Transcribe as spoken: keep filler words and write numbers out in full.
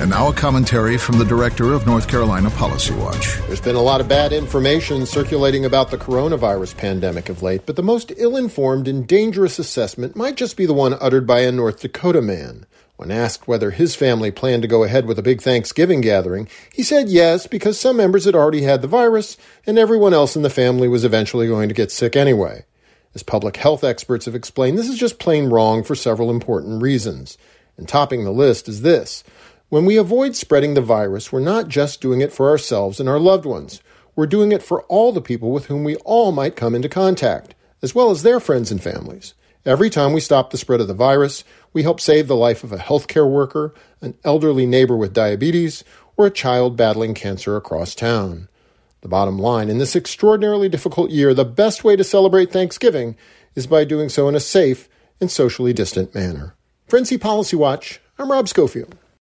And now a commentary from the director of North Carolina Policy Watch. There's been a lot of bad information circulating about the coronavirus pandemic of late, but the most ill-informed and dangerous assessment might just be the one uttered by a North Dakota man. When asked whether his family planned to go ahead with a big Thanksgiving gathering, he said yes because some members had already had the virus and everyone else in the family was eventually going to get sick anyway. As public health experts have explained, this is just plain wrong for several important reasons. And topping the list is this. When we avoid spreading the virus, we're not just doing it for ourselves and our loved ones. We're doing it for all the people with whom we all might come into contact, as well as their friends and families. Every time we stop the spread of the virus, we help save the life of a healthcare worker, an elderly neighbor with diabetes, or a child battling cancer across town. The bottom line, in this extraordinarily difficult year, the best way to celebrate Thanksgiving is by doing so in a safe and socially distant manner. For N C Policy Watch, I'm Rob Schofield.